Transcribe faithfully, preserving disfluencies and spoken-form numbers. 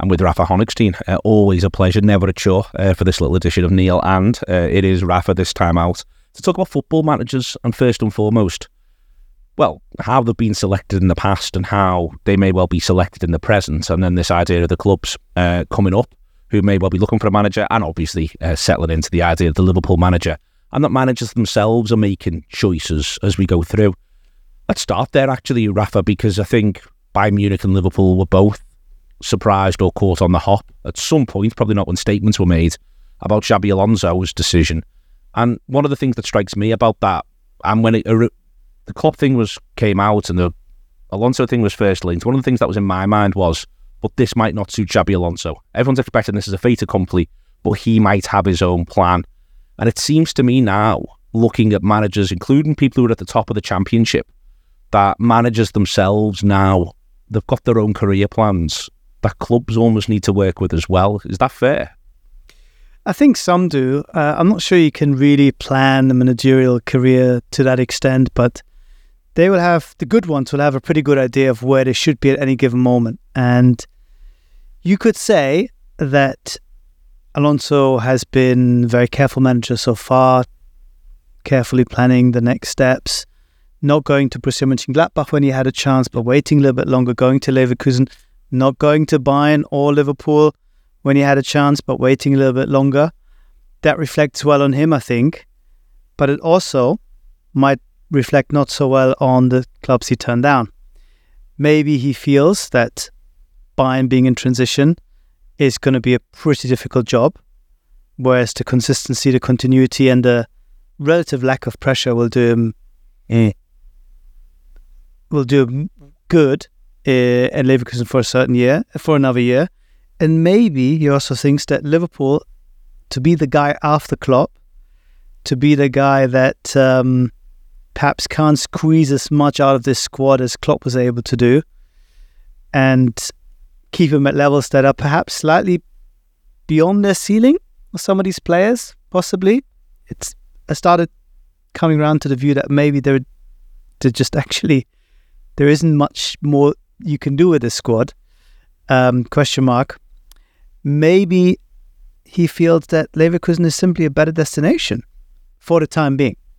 I'm with Rafa Honigstein. Uh, always a pleasure, never a chore uh, for this little edition of Neil. And uh, it is Rafa this time out to talk about football managers and first and foremost, well, how they've been selected in the past and how they may well be selected in the present. And then this idea of the clubs uh, coming up who may well be looking for a manager and obviously uh, settling into the idea of the Liverpool manager and that managers themselves are making choices as we go through. Let's start there actually, Rafa, because I think Bayern Munich and Liverpool were both surprised or caught on the hop at some point, probably not when statements were made, about Xabi Alonso's decision. And one of the things that strikes me about that, and when it, uh, the Klopp thing was came out and the Alonso thing was first linked, one of the things that was in my mind was, but this might not suit Xabi Alonso. Everyone's expecting this as a fait accompli, but he might have his own plan. And it seems to me now, looking at managers, including people who are at the top of the championship, that managers themselves now, they've got their own career plans that clubs almost need to work with as well. Is that fair? I think some do. Uh, I'm not sure you can really plan a managerial career to that extent, but they will have, the good ones will have a pretty good idea of where they should be at any given moment. And you could say that Alonso has been a very careful manager so far, carefully planning the next steps, not going to Borussia Mönchengladbach when he had a chance, but waiting a little bit longer, going to Leverkusen, not going to Bayern or Liverpool when he had a chance, but waiting a little bit longer. That reflects well on him, I think. But it also might reflect not so well on the clubs he turned down. Maybe he feels that Bayern being in transition is going to be a pretty difficult job, whereas the consistency, the continuity, and the relative lack of pressure will do him eh, will do him good uh, at Leverkusen for a certain year, for another year. And maybe he also thinks that Liverpool, to be the guy after Klopp, to be the guy that um, perhaps can't squeeze as much out of this squad as Klopp was able to do, and keep him at levels that are perhaps slightly beyond their ceiling of some of these players, possibly. It's I started coming around to the view that maybe there, there just actually there isn't much more you can do with this squad. Um, question mark. Maybe he feels that Leverkusen is simply a better destination for the time being.